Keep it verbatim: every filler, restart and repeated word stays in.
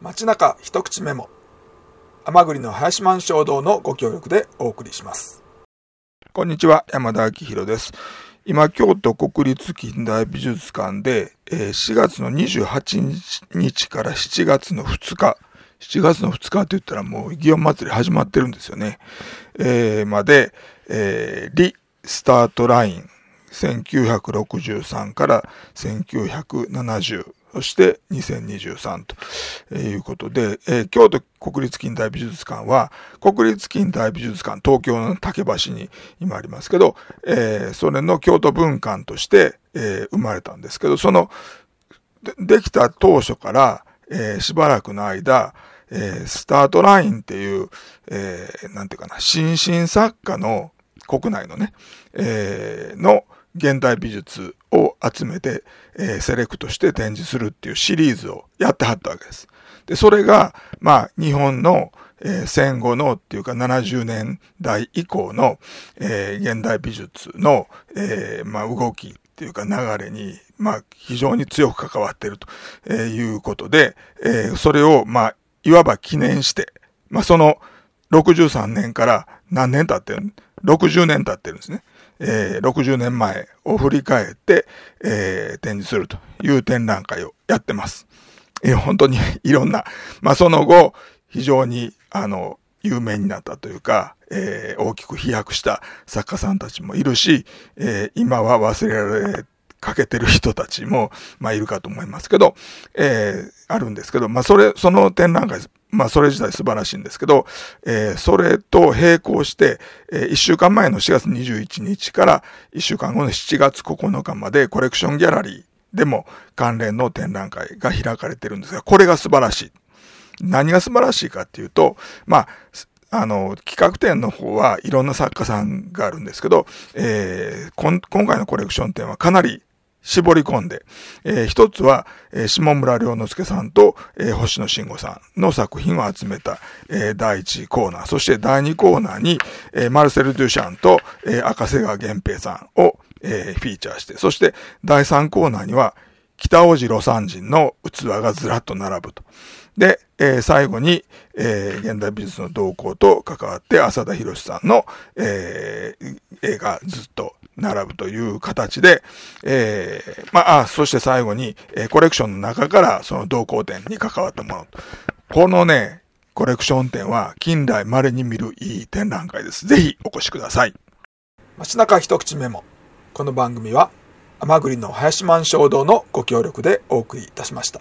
街中一口メモ、甘栗の林満衝動のご協力でお送りします。 こんにちは、山田明宏です。今、京都国立近代美術館でしがつのにじゅうはちにちからしちがつのふつか、しちがつのふつかって言ったらもう祇園祭り始まってるんですよね。えー、まで、えー、リスタートラインせんきゅうひゃくろくじゅうさんからせんきゅうひゃくななじゅう、そしてにせんにじゅうさんということで、えー、京都国立近代美術館は、国立近代美術館、東京の竹橋に今ありますけど、えー、それの京都文館として、えー、生まれたんですけど、その、で, できた当初から、えー、しばらくの間、えー、スタートラインっていう、えー、なんていうかな、新進作家の国内のね、えー、の現代美術を集めて、えー、セレクトして展示するっていうシリーズをやってはったわけです。で、それが、まあ、日本の、えー、戦後のっていうかななじゅうねんだい以降の、えー、現代美術の、えー、まあ、動きっていうか流れに、まあ、非常に強く関わっているということで、えー、それを、まあ、いわば記念して、まあ、そのろくじゅうさんねんから何年経ってる ?ろくじゅうねん経ってるんですね。えー、ろくじゅうねんまえを振り返って、えー、展示するという展覧会をやってます。えー、本当にいろんな、まあ、その後、非常に、あの、有名になったというか、えー、大きく飛躍した作家さんたちもいるし、えー、今は忘れられかけてる人たちも、まあ、いるかと思いますけど、えー、あるんですけど、まあ、それ、その展覧会、まあ、それ自体素晴らしいんですけど、えー、それと並行して、えー、いっしゅうかんまえのしがつにじゅういちにちからいっしゅうかんごのしちがつここのかまでコレクションギャラリーでも関連の展覧会が開かれてるんですが、これが素晴らしい。何が素晴らしいかっていうと、まあ、あの、企画展の方はいろんな作家さんがあるんですけど、えー、今回のコレクション展はかなり絞り込んで、えー、一つは、えー、下村良之介さんと、えー、星野慎吾さんの作品を集めた、えー、だいいちコーナー、そしてだいにコーナーに、えー、マルセル・デュシャンと、えー、赤瀬川源平さんを、えー、フィーチャーして、そしてだいさんコーナーには北大路魯山人の器がずらっと並ぶと。で、えー、最後に、えー、現代美術の動向と関わって浅田博さんの、えー、絵がずっと並ぶという形で、えー、まあ、あ、そして最後に、えー、コレクションの中からその動向展に関わったもの。このね、コレクション展は近代稀に見るいい展覧会です。ぜひお越しください。 街中一口メモ。この番組は甘栗の林満衝動のご協力でお送りいたしました。